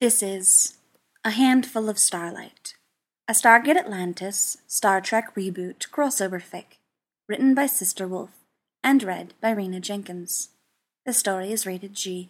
This is A Handful of Starlight, a Stargate Atlantis Star Trek reboot crossover fic, written by Sister Wolf and read by Rena Jenkins. The story is rated G.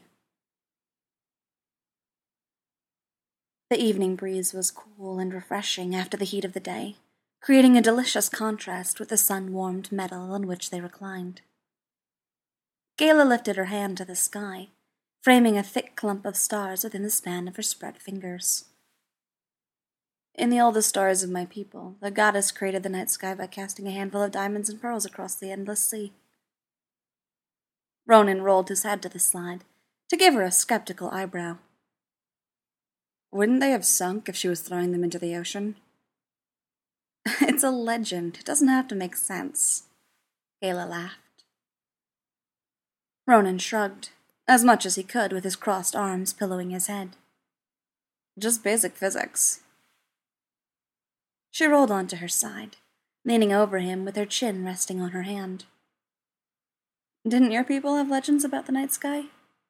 The evening breeze was cool and refreshing after the heat of the day, creating a delicious contrast with the sun-warmed metal on which they reclined. Gayla lifted her hand to the sky, framing a thick clump of stars within the span of her spread fingers. In the oldest stories of my people, the goddess created the night sky by casting a handful of diamonds and pearls across the endless sea. Ronan rolled his head to the side, to give her a skeptical eyebrow. Wouldn't they have sunk if she was throwing them into the ocean? It's a legend. It doesn't have to make sense. Gayla laughed. Ronan shrugged, as much as he could with his crossed arms pillowing his head. Just basic physics. She rolled onto her side, leaning over him with her chin resting on her hand. Didn't your people have legends about the night sky?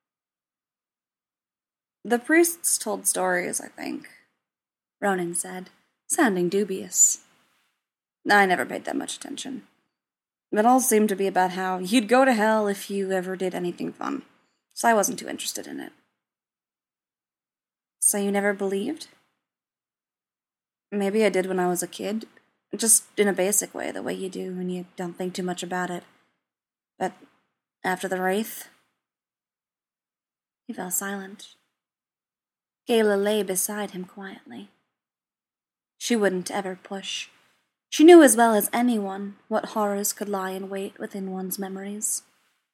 The priests told stories, I think, Ronan said, sounding dubious. I never paid that much attention. It all seemed to be about how you'd go to hell if you ever did anything fun, so I wasn't too interested in it. So you never believed? Maybe I did when I was a kid, just in a basic way, the way you do when you don't think too much about it. But after the Wraith? He fell silent. Gayla lay beside him quietly. She wouldn't ever push. She knew as well as anyone what horrors could lie in wait within one's memories.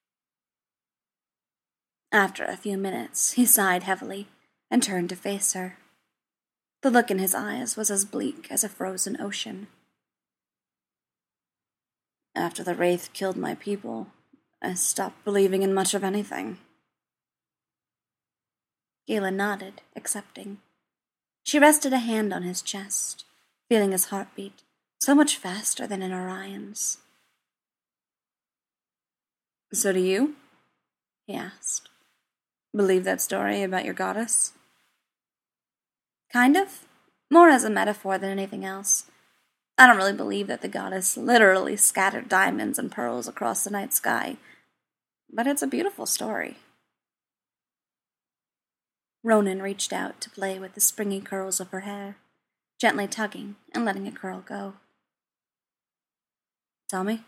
After a few minutes, he sighed heavily and turned to face her. The look in his eyes was as bleak as a frozen ocean. After the Wraith killed my people, I stopped believing in much of anything. Gayla nodded, accepting. She rested a hand on his chest, feeling his heartbeat so much faster than in Orion's. So do you? He asked. Believe that story about your goddess? Kind of. More as a metaphor than anything else. I don't really believe that the goddess literally scattered diamonds and pearls across the night sky, but it's a beautiful story. Ronan reached out to play with the springy curls of her hair, gently tugging and letting a curl go. Tell me.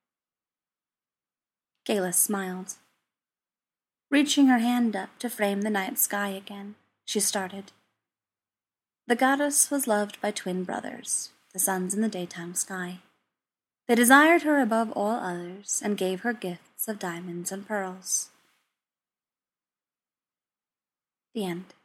Gayla smiled. Reaching her hand up to frame the night sky again, she started. The goddess was loved by twin brothers, the suns in the daytime sky. They desired her above all others and gave her gifts of diamonds and pearls. The end.